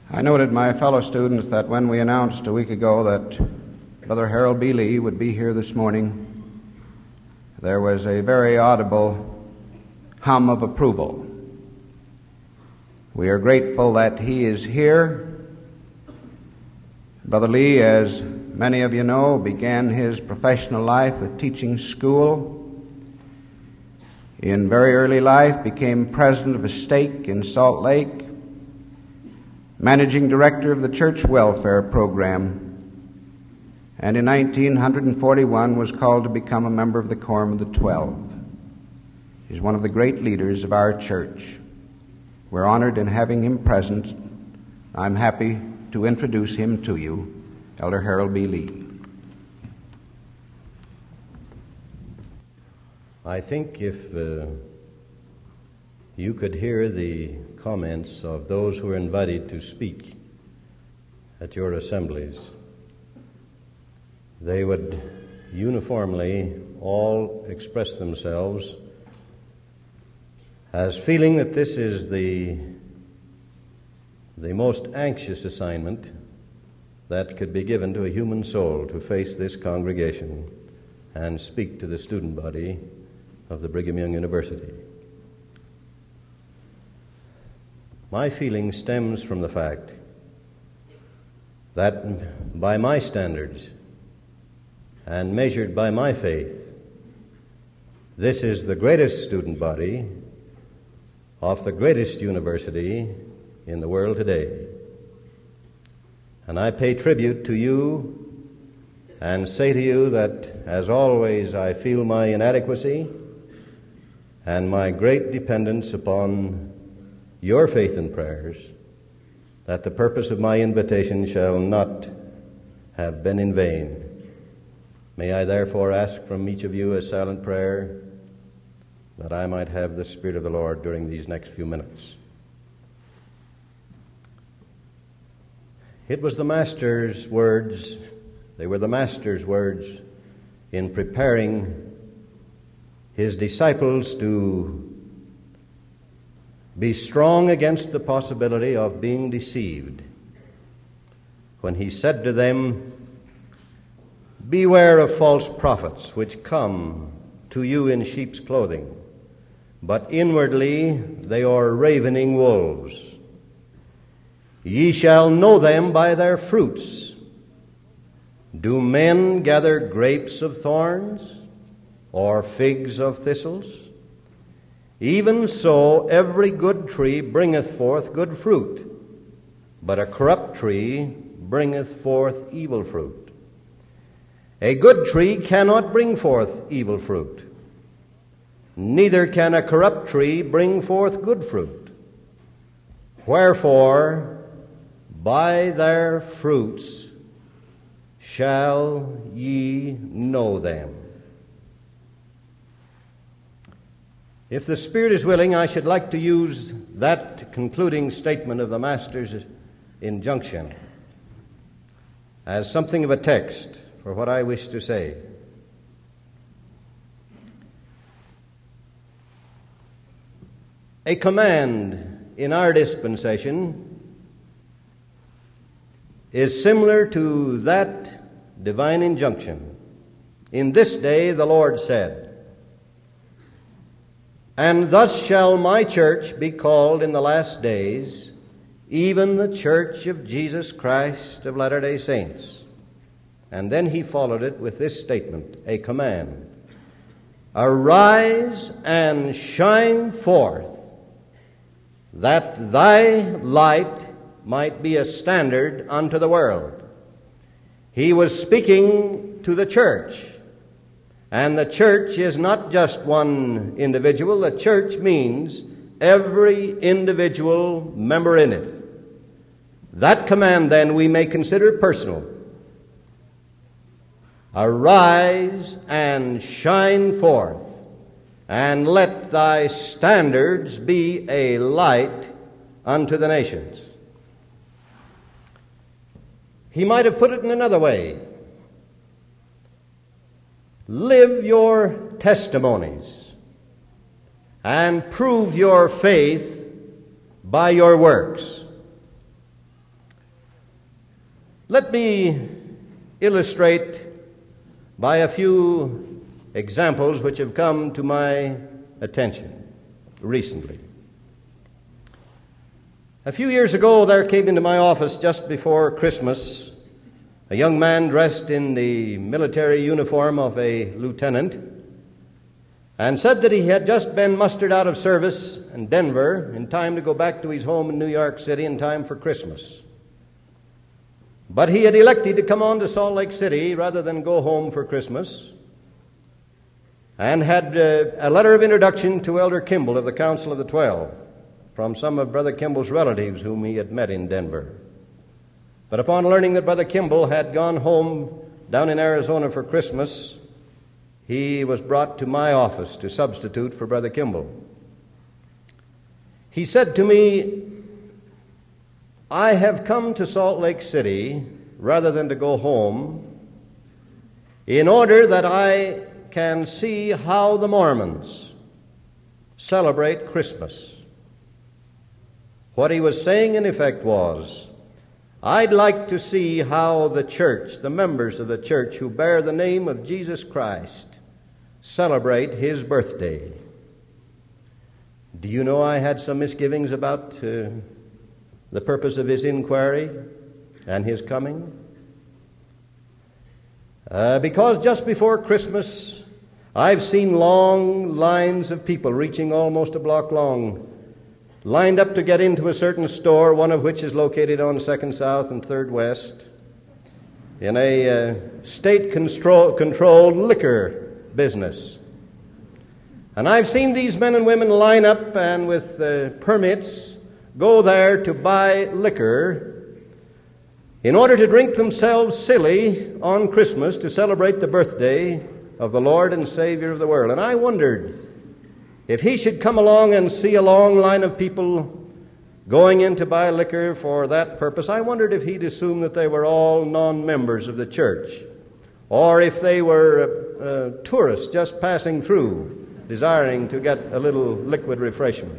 I noted, my fellow students, that when we announced a week ago that Brother Harold B. Lee would be here this morning, there was a very audible hum of approval. We are grateful that he is here. Brother Lee, as many of you know, began his professional life with teaching school. In very early life, became president of a stake in Salt Lake, managing director of the church welfare program, and in 1941 was called to become a member of the Quorum of the 12. He's one of the great leaders of our church. We're honored in having him present. I'm happy to introduce him to you, Elder Harold B. Lee. I think if you could hear the comments of those who are invited to speak at your assemblies, they would uniformly all express themselves as feeling that this is the most anxious assignment that could be given to a human soul, to face this congregation and speak to the student body of the Brigham Young University. My feeling stems from the fact that by my standards and measured by my faith, this is the greatest student body of the greatest university in the world today. And I pay tribute to you and say to you that, as always, I feel my inadequacy and my great dependence upon your faith and prayers, that the purpose of my invitation shall not have been in vain. May I therefore ask from each of you a silent prayer that I might have the Spirit of the Lord during these next few minutes. It was the Master's words, they were the Master's words in preparing his disciples to be strong against the possibility of being deceived, when he said to them, "Beware of false prophets, which come to you in sheep's clothing, but inwardly they are ravening wolves. Ye shall know them by their fruits. Do men gather grapes of thorns, or figs of thistles? Even so every good tree bringeth forth good fruit, but a corrupt tree bringeth forth evil fruit. A good tree cannot bring forth evil fruit, neither can a corrupt tree bring forth good fruit. Wherefore, by their fruits shall ye know them." If the Spirit is willing, I should like to use that concluding statement of the Master's injunction as something of a text for what I wish to say. A command in our dispensation is similar to that divine injunction. In this day the Lord said, "And thus shall my church be called in the last days, even the church of Jesus Christ of Latter-day Saints." And then he followed it with this statement, a command: "Arise and shine forth, that thy light might be a standard unto the world." He was speaking to the church. And the church is not just one individual. The church means every individual member in it. That command, then, we may consider personal. "Arise and shine forth, and let thy standards be a light unto the nations." He might have put it in another way. Live your testimonies and prove your faith by your works. Let me illustrate by a few examples which have come to my attention recently. A few years ago, there came into my office just before Christmas a young man dressed in the military uniform of a lieutenant, and said that he had just been mustered out of service in Denver in time to go back to his home in New York City in time for Christmas. But he had elected to come on to Salt Lake City rather than go home for Christmas, and had a letter of introduction to Elder Kimball of the Council of the 12 from some of Brother Kimball's relatives whom he had met in Denver. But upon learning that Brother Kimball had gone home down in Arizona for Christmas, he was brought to my office to substitute for Brother Kimball. He said to me, "I have come to Salt Lake City rather than to go home in order that I can see how the Mormons celebrate Christmas." What he was saying in effect was, I'd like to see how the church, the members of the church who bear the name of Jesus Christ, celebrate His birthday. Do you know I had some misgivings about the purpose of his inquiry and his coming? Because just before Christmas, I've seen long lines of people reaching almost a block long, lined up to get into a certain store, one of which is located on 2nd South and 3rd West, in a state-controlled liquor business. And I've seen these men and women line up and with permits go there to buy liquor in order to drink themselves silly on Christmas to celebrate the birthday of the Lord and Savior of the world. And I wondered, if he should come along and see a long line of people going in to buy liquor for that purpose, I wondered if he'd assume that they were all non-members of the church, or if they were tourists just passing through, desiring to get a little liquid refreshment.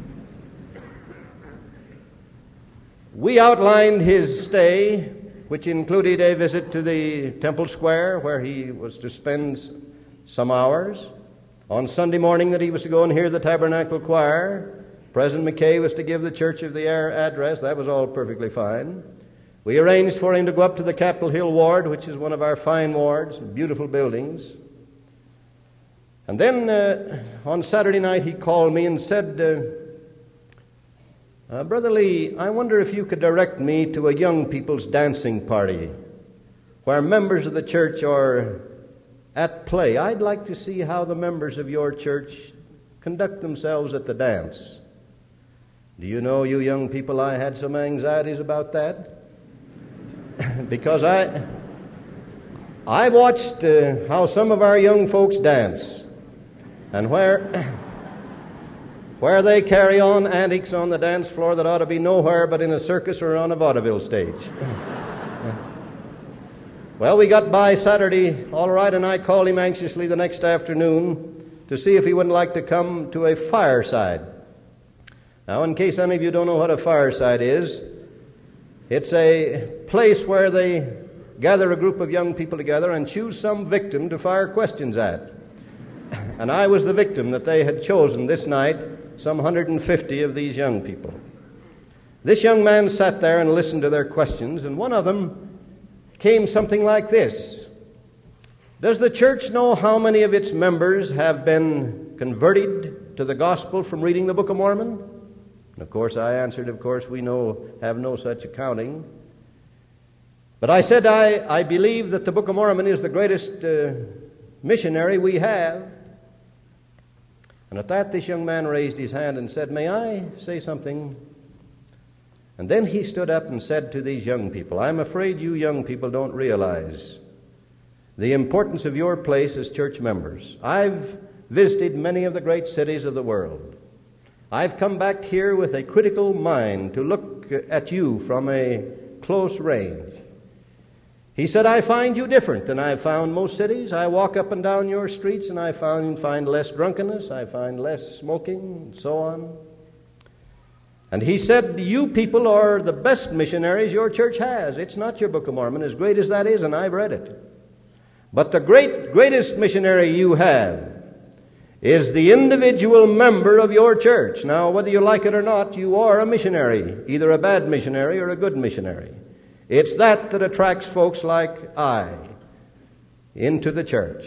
We outlined his stay, which included a visit to the Temple Square, where he was to spend some hours. On Sunday morning that he was to go and hear the Tabernacle Choir, President McKay was to give the Church of the Air address. That was all perfectly fine. We arranged for him to go up to the Capitol Hill ward, which is one of our fine wards, beautiful buildings. And then on Saturday night he called me and said, "Brother Lee, I wonder if you could direct me to a young people's dancing party where members of the church are at play. I'd like to see how the members of your church conduct themselves at the dance." Do you know, you young people, I had some anxieties about that? Because I watched how some of our young folks dance, and where they carry on antics on the dance floor that ought to be nowhere but in a circus or on a vaudeville stage. Well, we got by Saturday all right, and I called him anxiously the next afternoon to see if he wouldn't like to come to a fireside. Now, in case any of you don't know what a fireside is, it's a place where they gather a group of young people together and choose some victim to fire questions at. And I was the victim that they had chosen this night, some 150 of these young people. This young man sat there and listened to their questions, and one of them came something like this: "Does the church know how many of its members have been converted to the gospel from reading the Book of Mormon?" And of course I answered, "Of course we have no such accounting." But I said, I believe that the Book of Mormon is the greatest missionary we have. And at that, this young man raised his hand and said, "May I say something?" And then he stood up and said to these young people, "I'm afraid you young people don't realize the importance of your place as church members. I've visited many of the great cities of the world. I've come back here with a critical mind to look at you from a close range. He said, I find you different than I've found most cities. I walk up and down your streets and I find less drunkenness, I find less smoking, and so on. And he said, you people are the best missionaries your church has. It's not your Book of Mormon, as great as that is, and I've read it. But the greatest missionary you have is the individual member of your church. Now, whether you like it or not, you are a missionary, either a bad missionary or a good missionary. It's that attracts folks like I into the church.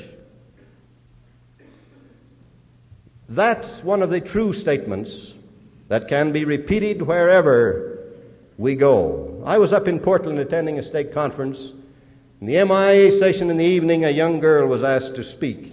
That's one of the true statements that can be repeated wherever we go. I was up in Portland attending a stake conference. In the MIA session in the evening, a young girl was asked to speak.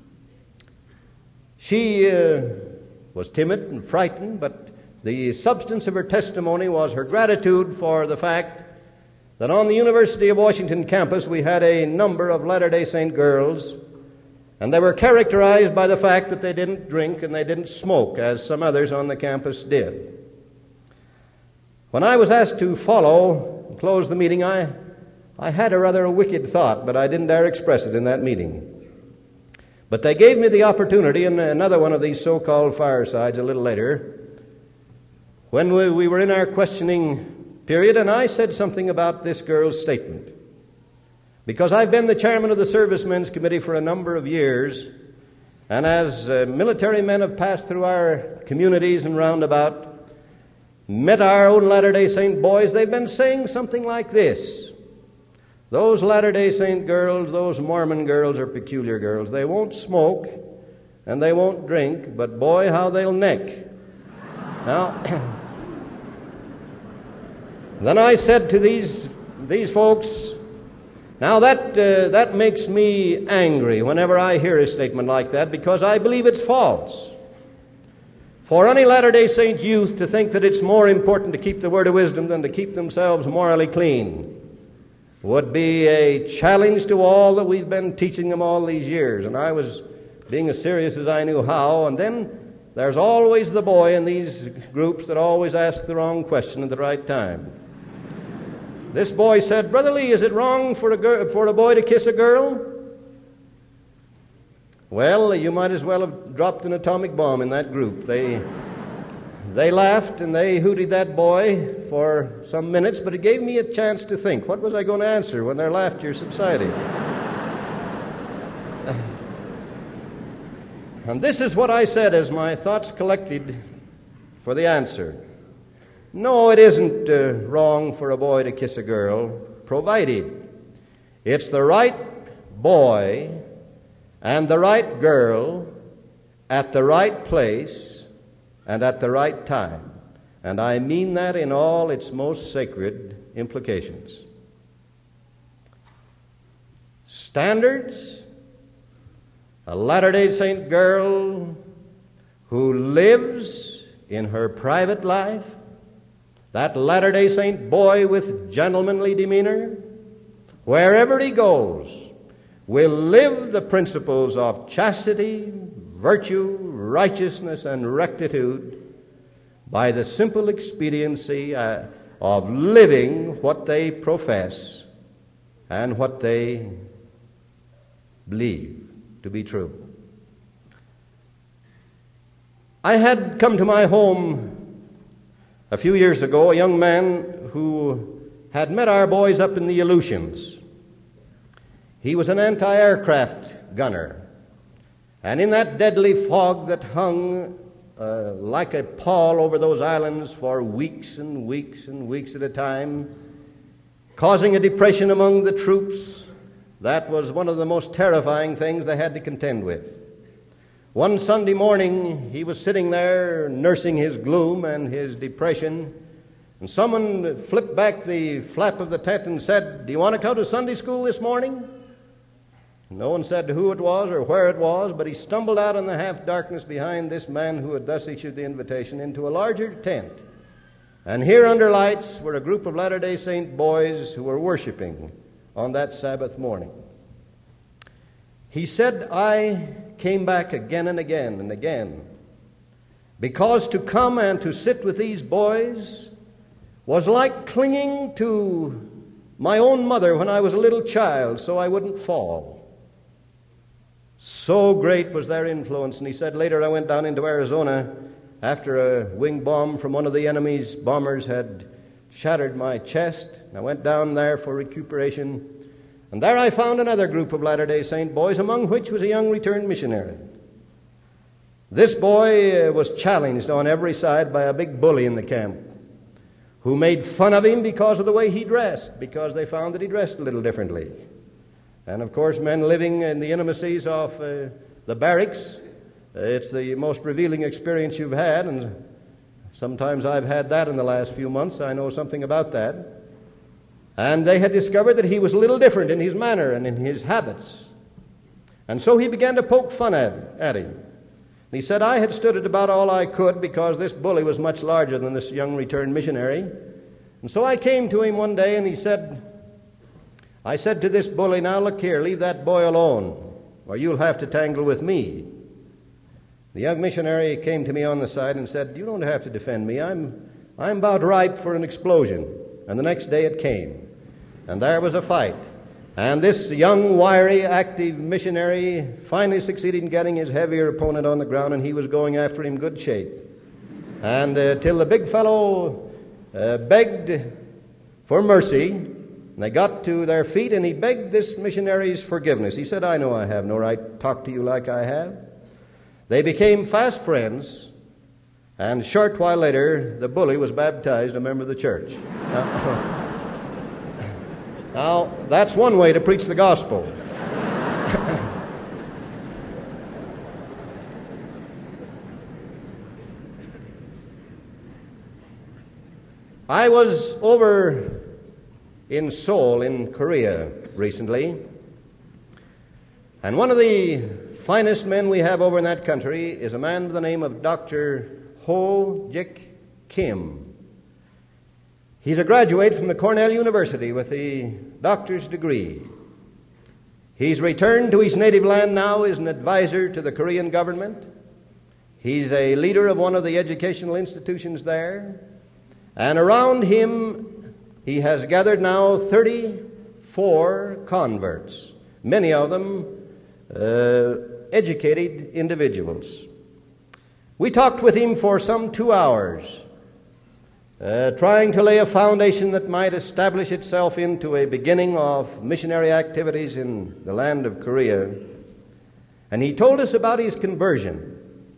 She was timid and frightened, but the substance of her testimony was her gratitude for the fact that on the University of Washington campus we had a number of Latter-day Saint girls, and they were characterized by the fact that they didn't drink and they didn't smoke, as some others on the campus did. When I was asked to follow and close the meeting, I had a rather wicked thought, but I didn't dare express it in that meeting. But they gave me the opportunity in another one of these so-called firesides a little later, when we were in our questioning period, and I said something about this girl's statement. Because I've been the chairman of the Servicemen's Committee for a number of years, and as military men have passed through our communities and roundabout, met our own Latter-day Saint boys, they've been saying something like this: those Latter-day Saint girls, those Mormon girls are peculiar girls. They won't smoke and they won't drink, but boy, how they'll neck. Now, then I said to these folks, now that makes me angry whenever I hear a statement like that, because I believe it's false. For any Latter-day Saint youth to think that it's more important to keep the word of wisdom than to keep themselves morally clean would be a challenge to all that we've been teaching them all these years. And I was being as serious as I knew how. And then there's always the boy in these groups that always asks the wrong question at the right time. This boy said, "Brother Lee, is it wrong for a boy to kiss a girl?" Well, you might as well have dropped an atomic bomb in that group. They laughed and they hooted that boy for some minutes, but it gave me a chance to think. What was I going to answer when their laughter subsided? And this is what I said as my thoughts collected for the answer. No, it isn't wrong for a boy to kiss a girl, provided it's the right boy and the right girl at the right place and at the right time. And I mean that in all its most sacred implications. Standards: a Latter-day Saint girl who lives in her private life, that Latter-day Saint boy with gentlemanly demeanor, wherever he goes, will live the principles of chastity, virtue, righteousness, and rectitude by the simple expediency of living what they profess and what they believe to be true. I had come to my home a few years ago a young man who had met our boys up in the Aleutians. He was an anti-aircraft gunner. And in that deadly fog that hung like a pall over those islands for weeks and weeks and weeks at a time, causing a depression among the troops, that was one of the most terrifying things they had to contend with. One Sunday morning, he was sitting there nursing his gloom and his depression, and someone flipped back the flap of the tent and said, "Do you want to come to Sunday school this morning?" No one said who it was or where it was, but he stumbled out in the half-darkness behind this man who had thus issued the invitation into a larger tent. And here under lights were a group of Latter-day Saint boys who were worshiping on that Sabbath morning. He said, "I came back again and again and again, because to come and to sit with these boys was like clinging to my own mother when I was a little child so I wouldn't fall." So great was their influence. And he said, "Later I went down into Arizona after a wing bomb from one of the enemy's bombers had shattered my chest. I went down there for recuperation, and there I found another group of Latter-day Saint boys, among which was a young returned missionary. This boy was challenged on every side by a big bully in the camp, who made fun of him because of the way he dressed, because they found that he dressed a little differently. And of course, men living in the intimacies of the barracks, it's the most revealing experience you've had, and sometimes I've had that in the last few months. I know something about that. And they had discovered that he was a little different in his manner and in his habits. And so he began to poke fun at him. And he said, I had stood it about all I could because this bully was much larger than this young returned missionary. And so I came to him one day and I said to this bully, now look here, leave that boy alone, or you'll have to tangle with me. The young missionary came to me on the side and said, you don't have to defend me. I'm about ripe for an explosion. And the next day it came. And there was a fight. And this young, wiry, active missionary finally succeeded in getting his heavier opponent on the ground, and he was going after him good shape. And till the big fellow begged for mercy, and they got to their feet, and he begged this missionary's forgiveness. He said, I know I have no right to talk to you like I have. They became fast friends, and a short while later, the bully was baptized a member of the church. Now, that's one way to preach the gospel. I was over in Seoul, in Korea, recently, and one of the finest men we have over in that country is a man by the name of Dr. Ho Jik Kim. He's a graduate from the Cornell University with a doctor's degree. He's returned to his native land now as an advisor to the Korean government. He's a leader of one of the educational institutions there. And around him, he has gathered now 34 converts, many of them educated individuals. We talked with him for some 2 hours, trying to lay a foundation that might establish itself into a beginning of missionary activities in the land of Korea. And he told us about his conversion.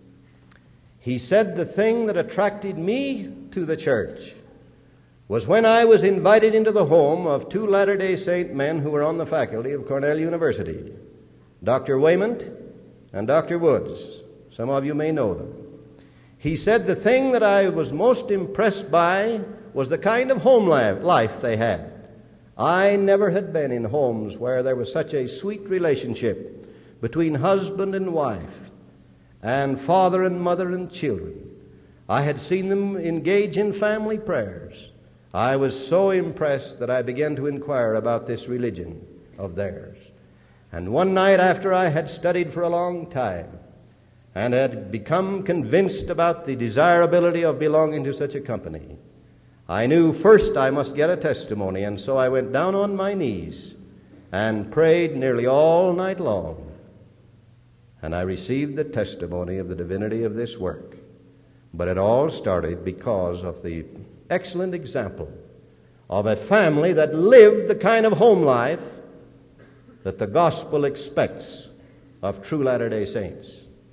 He said the thing that attracted me to the church was when I was invited into the home of 2 Latter-day Saint men who were on the faculty of Cornell University, Dr. Waymont and Dr. Woods. Some of you may know them. He said the thing that I was most impressed by was the kind of home life they had. I never had been in homes where there was such a sweet relationship between husband and wife, and father and mother and children. I had seen them engage in family prayers. I was so impressed that I began to inquire about this religion of theirs. And one night, after I had studied for a long time and had become convinced about the desirability of belonging to such a company, I knew first I must get a testimony, and so I went down on my knees and prayed nearly all night long. And I received the testimony of the divinity of this work. But it all started because of the excellent example of a family that lived the kind of home life that the gospel expects of true Latter-day Saints.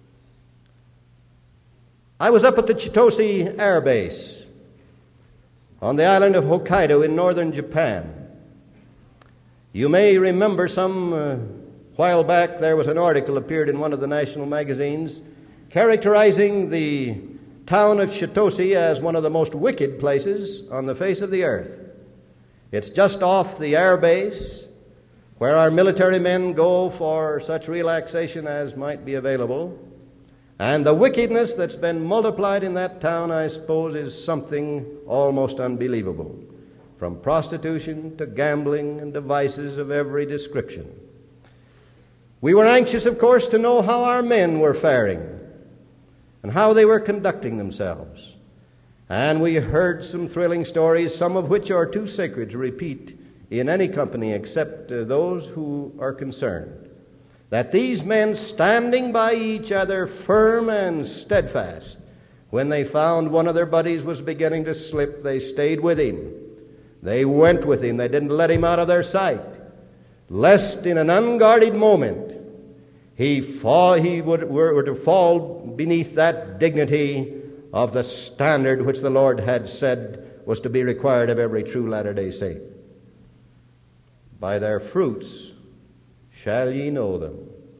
I was up at the Chitose Air Base on the island of Hokkaido in northern Japan. You may remember some while back there was an article appeared in one of the national magazines characterizing the town of Chitose as one of the most wicked places on the face of the earth. It's just off the air base where our military men go for such relaxation as might be available. And the wickedness that's been multiplied in that town, I suppose, is something almost unbelievable, from prostitution to gambling and to vices of every description. We were anxious, of course, to know how our men were faring and how they were conducting themselves. And we heard some thrilling stories, some of which are too sacred to repeat in any company except those who are concerned, that these men, standing by each other firm and steadfast, When they found one of their buddies was beginning to slip, they stayed with him. They went with him. They didn't let him out of their sight, lest in an unguarded moment he were to fall beneath that dignity of the standard which the Lord had said was to be required of every true Latter-day Saint. By their fruits shall ye know them.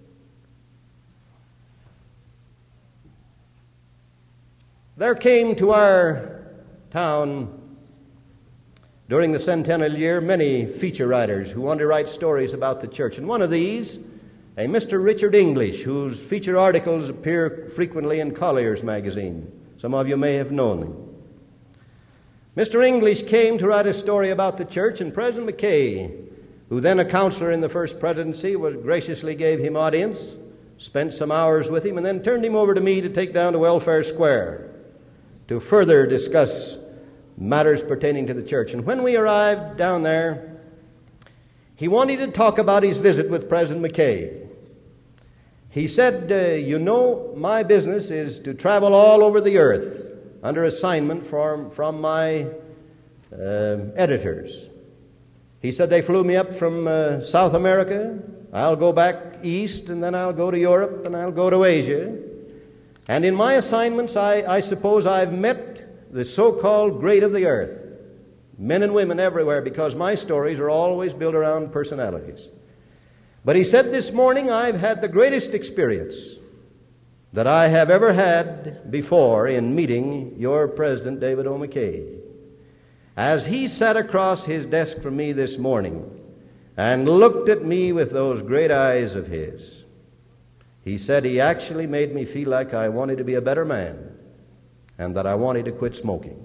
There came to our town during the centennial year many feature writers who wanted to write stories about the church. And one of these, a Mr. Richard English, whose feature articles appear frequently in Collier's magazine. Some of you may have known him. Mr. English came to write a story about the church, and President McKay, who then a counselor in the first presidency, graciously gave him audience, spent some hours with him, and then turned him over to me to take down to Welfare Square to further discuss matters pertaining to the church. And when we arrived down there, he wanted to talk about his visit with President McKay. He said, you know, my business is to travel all over the earth under assignment from my editors. He said they flew me up from South America. I'll go back east, and then I'll go to Europe, and I'll go to Asia. And in my assignments, I suppose I've met the so-called great of the earth, men and women everywhere, because my stories are always built around personalities. But he said this morning, I've had the greatest experience that I have ever had before in meeting your President, David O. McKay. As he sat across his desk from me this morning and looked at me with those great eyes of his, he said he actually made me feel like I wanted to be a better man and that I wanted to quit smoking.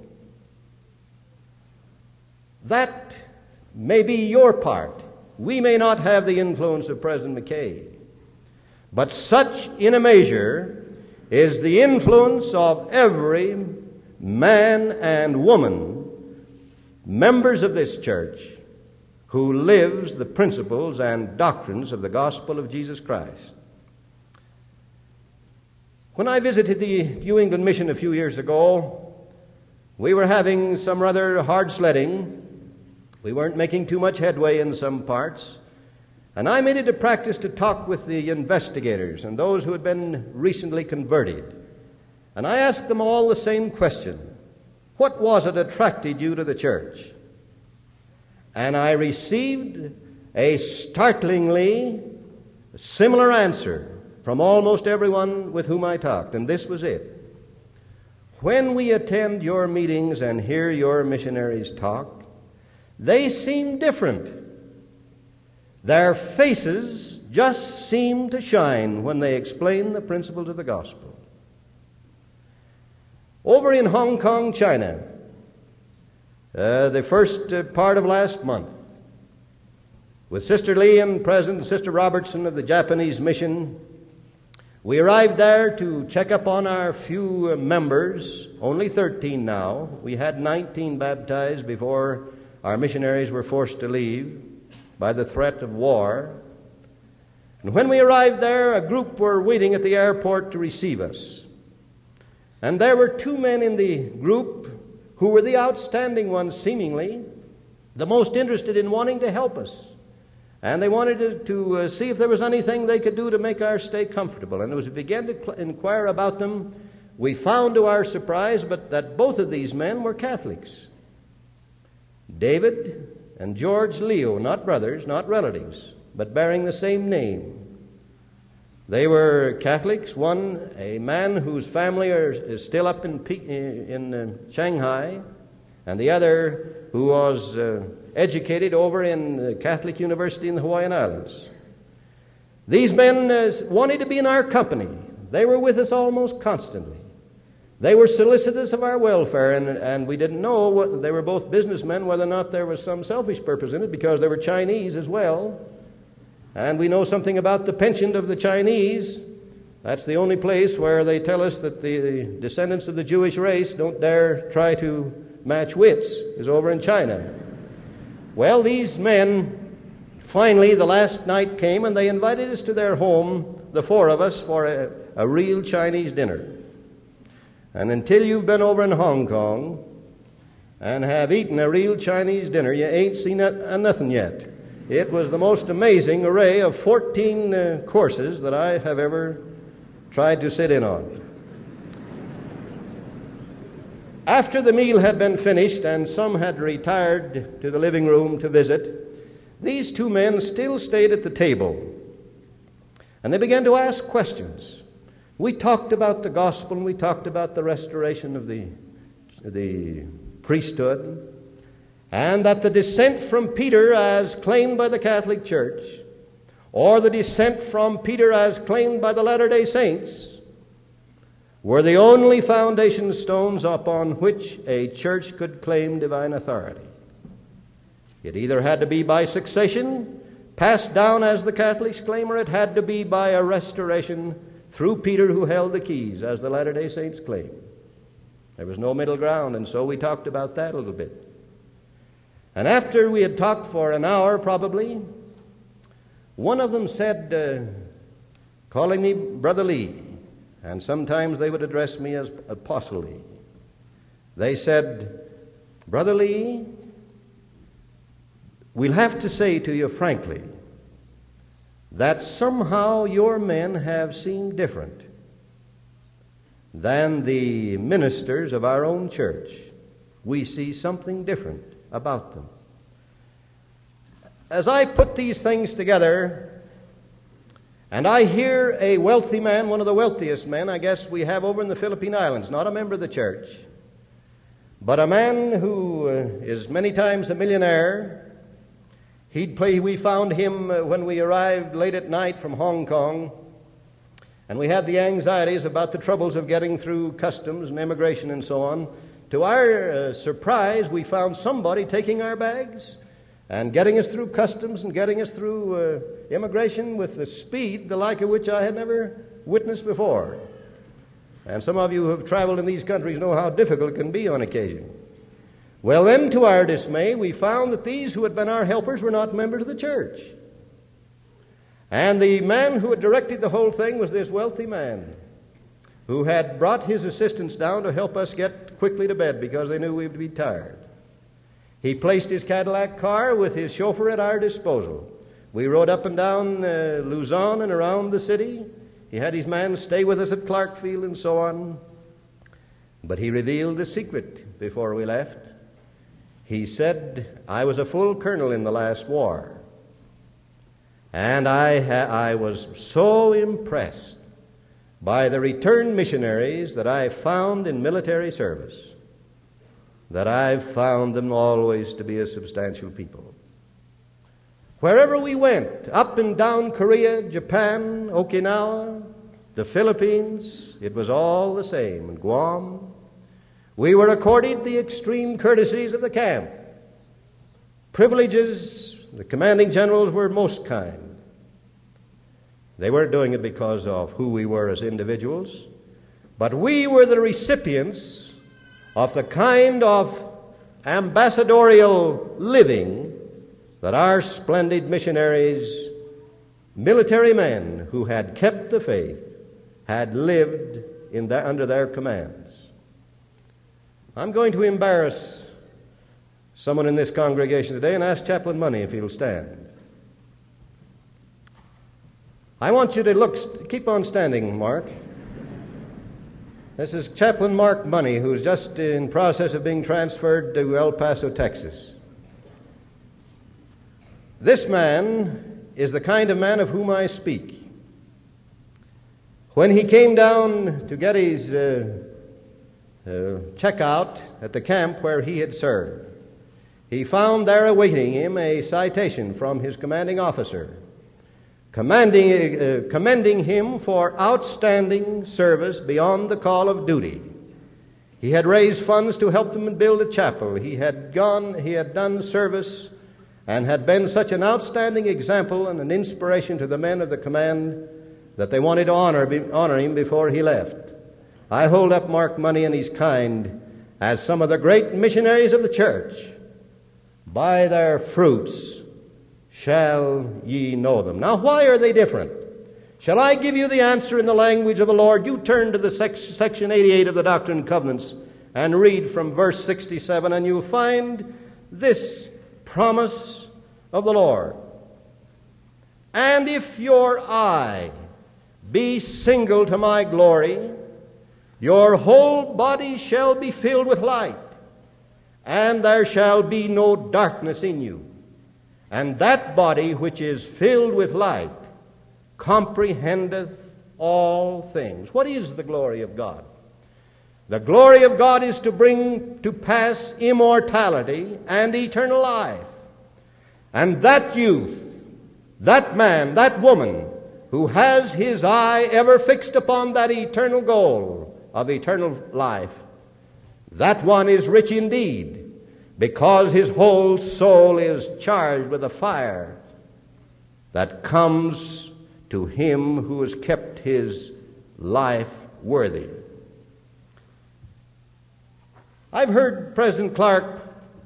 That may be your part. We may not have the influence of President McKay, but such, in a measure, is the influence of every man and woman, members of this church, who lives the principles and doctrines of the gospel of Jesus Christ. When I visited the New England Mission a few years ago, we were having some rather hard sledding. We weren't making too much headway in some parts. And I made it a practice to talk with the investigators and those who had been recently converted. And I asked them all the same question. What was it attracted you to the church? And I received a startlingly similar answer from almost everyone with whom I talked, and this was it. When we attend your meetings and hear your missionaries talk, they seem different. Their faces just seem to shine when they explain the principles of the gospel. Over in Hong Kong, China, the first part of last month, with Sister Lee and President Sister Robertson of the Japanese mission, we arrived there to check up on our few members, only 13 now. We had 19 baptized before our missionaries were forced to leave by the threat of war. And when we arrived there, a group were waiting at the airport to receive us. And there were two men in the group who were the outstanding ones, seemingly, the most interested in wanting to help us. And they wanted to see if there was anything they could do to make our stay comfortable. And as we began to inquire about them, we found to our surprise that both of these men were Catholics. David and George Leo, not brothers, not relatives, but bearing the same name. They were Catholics, one a man whose family is still up in Shanghai, and the other who was educated over in the Catholic University in the Hawaiian Islands. These men wanted to be in our company. They were with us almost constantly. They were solicitous of our welfare, and we didn't know they were both businessmen, whether or not there was some selfish purpose in it, because they were Chinese as well. And we know something about the penchant of the Chinese. That's the only place where they tell us that the descendants of the Jewish race don't dare try to match wits, is over in China. Well, these men, finally, the last night came, and they invited us to their home, the four of us, for a real Chinese dinner. And until you've been over in Hong Kong and have eaten a real Chinese dinner, you ain't seen nothing yet. It was the most amazing array of 14 courses that I have ever tried to sit in on. After the meal had been finished and some had retired to the living room to visit, these two men still stayed at the table. And they began to ask questions. We talked about the gospel, and we talked about the restoration of the priesthood, and that the descent from Peter as claimed by the Catholic Church, or the descent from Peter as claimed by the Latter-day Saints, were the only foundation stones upon which a church could claim divine authority. It either had to be by succession, passed down as the Catholics claim, or it had to be by a restoration through Peter, who held the keys, as the Latter-day Saints claim. There was no middle ground, and so we talked about that a little bit. And after we had talked for an hour, probably, one of them said, calling me Brother Lee, and sometimes they would address me as Apostle Lee. They said, Brother Lee, we'll have to say to you frankly that somehow your men have seemed different than the ministers of our own church. We see something different about them. As I put these things together, and I hear a wealthy man, one of the wealthiest men, I guess, we have over in the Philippine Islands, not a member of the church, but a man who is many times a millionaire. We found him when we arrived late at night from Hong Kong, and we had the anxieties about the troubles of getting through customs and immigration and so on. To our surprise, we found somebody taking our bags and getting us through customs and getting us through immigration with the speed the like of which I had never witnessed before. And some of you who have traveled in these countries know how difficult it can be on occasion. Well, then, to our dismay, we found that these who had been our helpers were not members of the church. And the man who had directed the whole thing was this wealthy man who had brought his assistants down to help us get quickly to bed because they knew we would be tired. He placed his Cadillac car with his chauffeur at our disposal. We rode up and down Luzon and around the city. He had his man stay with us at Clarkfield and so on. But he revealed the secret before we left. He said, I was a full colonel in the last war. And I was so impressed by the returned missionaries that I found in military service that I've found them always to be a substantial people. Wherever we went, up and down Korea, Japan, Okinawa, the Philippines, it was all the same. In Guam, we were accorded the extreme courtesies of the camp. Privileges, the commanding generals were most kind. They weren't doing it because of who we were as individuals, but we were the recipients of the kind of ambassadorial living that our splendid missionaries, military men who had kept the faith, had lived under their commands. I'm going to embarrass someone in this congregation today and ask Chaplain Money if he'll stand. I want you to keep on standing, Mark. This is Chaplain Mark Money, who's just in process of being transferred to El Paso, Texas. This man is the kind of man of whom I speak. When he came down to get his checkout at the camp where he had served, he found there awaiting him a citation from his commanding officer, commending him for outstanding service beyond the call of duty. He had raised funds to help them build a chapel. He had done service and had been such an outstanding example and an inspiration to the men of the command that they wanted to honor him before he left. I hold up Mark Money and his kind as some of the great missionaries of the church. By their fruits shall ye know them. Now, why are they different? Shall I give you the answer in the language of the Lord? You turn to the section 88 of the Doctrine and Covenants and read from verse 67, and you'll find this promise of the Lord. And if your eye be single to my glory, your whole body shall be filled with light, and there shall be no darkness in you. And that body which is filled with light comprehendeth all things. What is the glory of God? The glory of God is to bring to pass immortality and eternal life. And that youth, that man, that woman, who has his eye ever fixed upon that eternal goal of eternal life, that one is rich indeed, because his whole soul is charged with a fire that comes to him who has kept his life worthy. I've heard President Clark.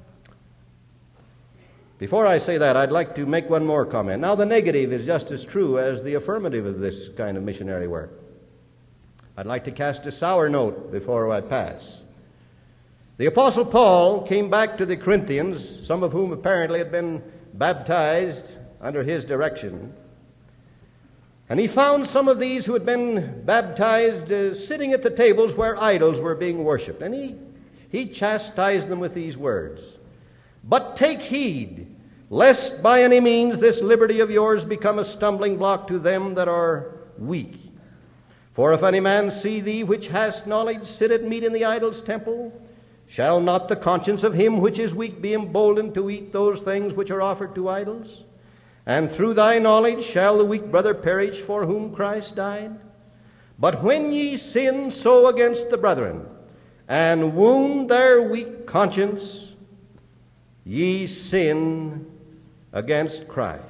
Before I say that, I'd like to make one more comment. Now, the negative is just as true as the affirmative of this kind of missionary work. I'd like to cast a sour note before I pass. The Apostle Paul came back to the Corinthians, some of whom apparently had been baptized under his direction, and he found some of these who had been baptized sitting at the tables where idols were being worshipped, and he chastised them with these words: "But take heed, lest by any means this liberty of yours become a stumbling block to them that are weak. For if any man see thee which hast knowledge sit at meat in the idol's temple, shall not the conscience of him which is weak be emboldened to eat those things which are offered to idols? And through thy knowledge shall the weak brother perish for whom Christ died? But when ye sin so against the brethren, and wound their weak conscience, ye sin against Christ."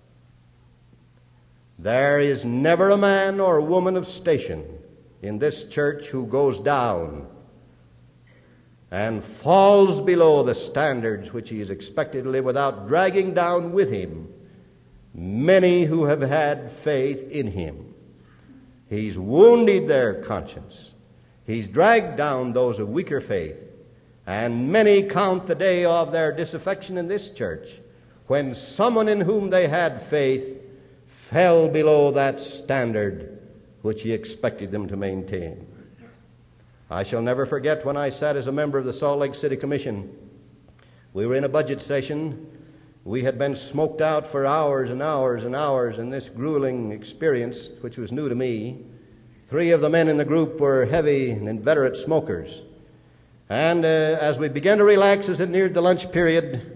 There is never a man or woman of station in this church who goes down and falls below the standards which he is expected to live without dragging down with him many who have had faith in him. He's wounded their conscience. He's dragged down those of weaker faith. And many count the day of their disaffection in this church when someone in whom they had faith fell below that standard which he expected them to maintain. I shall never forget when I sat as a member of the Salt Lake City Commission. We were in a budget session. We had been smoked out for hours and hours and hours in this grueling experience, which was new to me. 3 of the men in the group were heavy and inveterate smokers. And as we began to relax as it neared the lunch period,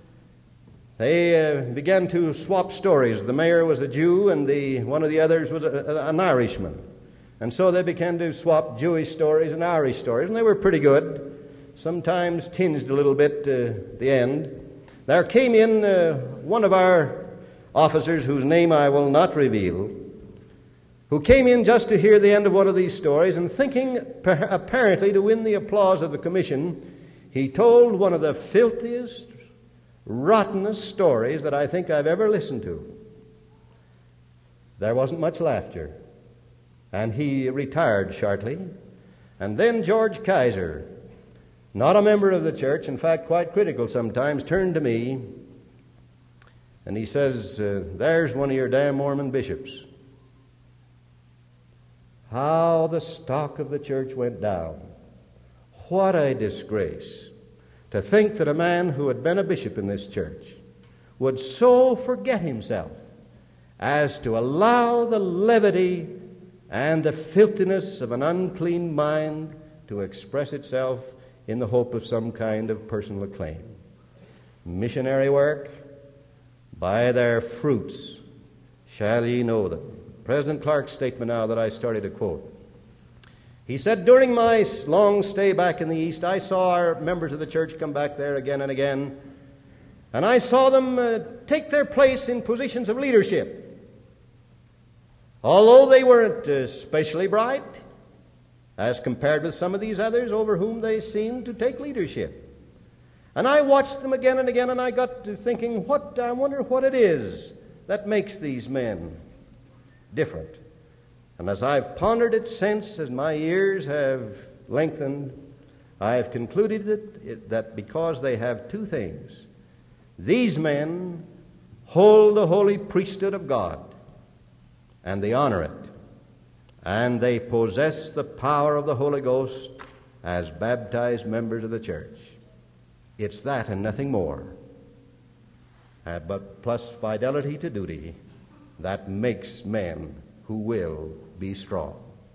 they began to swap stories. The mayor was a Jew, and one of the others was an Irishman. And so they began to swap Jewish stories and Irish stories, and they were pretty good, sometimes tinged a little bit at the end. There came in one of our officers, whose name I will not reveal, who came in just to hear the end of one of these stories, and thinking apparently to win the applause of the commission, he told one of the filthiest, rottenest stories that I think I've ever listened to. There wasn't much laughter, and he retired shortly. And then George Kaiser, not a member of the church, in fact quite critical sometimes, turned to me and he says, "There's one of your damn Mormon bishops." How the stock of the church went down. What a disgrace to think that a man who had been a bishop in this church would so forget himself as to allow the levity and the filthiness of an unclean mind to express itself in the hope of some kind of personal acclaim. Missionary work, by their fruits shall ye know them. President Clark's statement now that I started to quote. He said, "During my long stay back in the East, I saw our members of the church come back there again and again, and I saw them take their place in positions of leadership. Although they weren't especially bright, as compared with some of these others over whom they seemed to take leadership. And I watched them again and again, and I got to thinking, I wonder what it is that makes these men different. And as I've pondered it since, as my years have lengthened, I have concluded that because they have two things, these men hold the holy priesthood of God, and they honor it, and they possess the power of the Holy Ghost as baptized members of the church. It's that and nothing more. But plus fidelity to duty, that makes men who will be strong.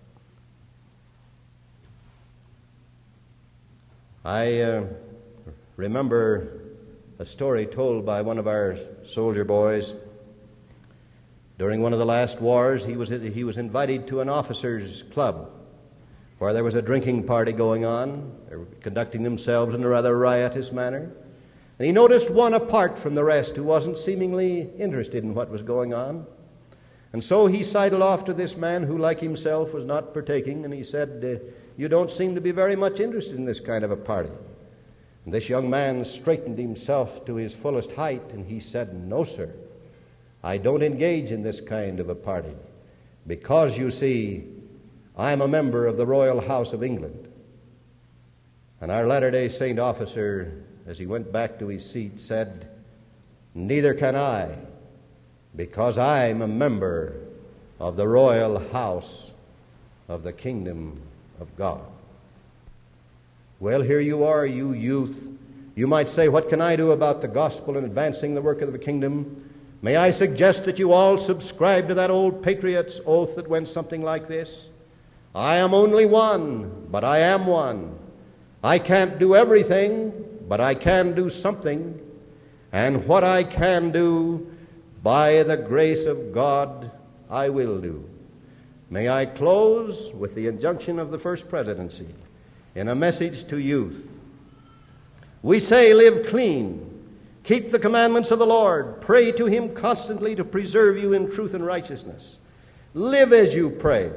I remember a story told by one of our soldier boys. During one of the last wars, he was invited to an officers' club where there was a drinking party going on. They were conducting themselves in a rather riotous manner. And he noticed one apart from the rest who wasn't seemingly interested in what was going on. And so he sidled off to this man who, like himself, was not partaking, and he said, "You don't seem to be very much interested in this kind of a party." And this young man straightened himself to his fullest height, and he said, "No, sir, I don't engage in this kind of a party, because, you see, I'm a member of the Royal House of England." And our Latter-day Saint officer, as he went back to his seat, said, "Neither can I, because I'm a member of the Royal House of the Kingdom of God." Well, here you are, you youth. You might say, "What can I do about the gospel and advancing the work of the kingdom?" May I suggest that you all subscribe to that old patriot's oath that went something like this: "I am only one, but I am one. I can't do everything, but I can do something. And what I can do, by the grace of God, I will do." May I close with the injunction of the First Presidency in a message to youth. We say, live clean, keep the commandments of the Lord, pray to Him constantly to preserve you in truth and righteousness. Live as you pray.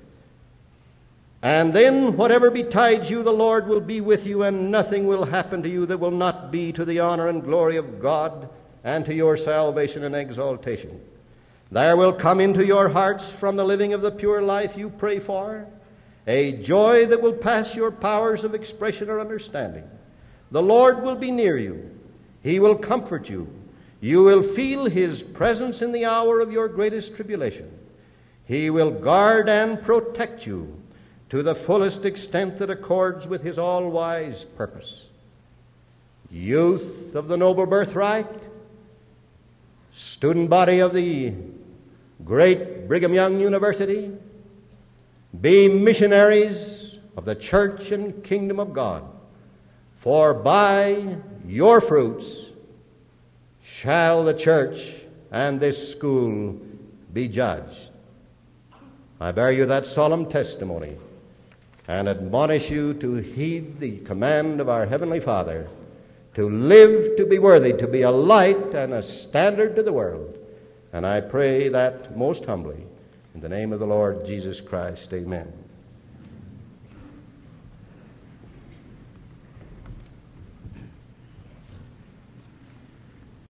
And then whatever betides you, the Lord will be with you, and nothing will happen to you that will not be to the honor and glory of God and to your salvation and exaltation. There will come into your hearts from the living of the pure life you pray for a joy that will pass your powers of expression or understanding. The Lord will be near you. He will comfort you. You will feel His presence in the hour of your greatest tribulation. He will guard and protect you to the fullest extent that accords with His all-wise purpose. Youth of the noble birthright, student body of the great Brigham Young University, be missionaries of the church and kingdom of God, for by your fruits shall the church and this school be judged. I bear you that solemn testimony and admonish you to heed the command of our Heavenly Father, to live to be worthy, to be a light and a standard to the world. And I pray that most humbly in the name of the Lord Jesus Christ. Amen.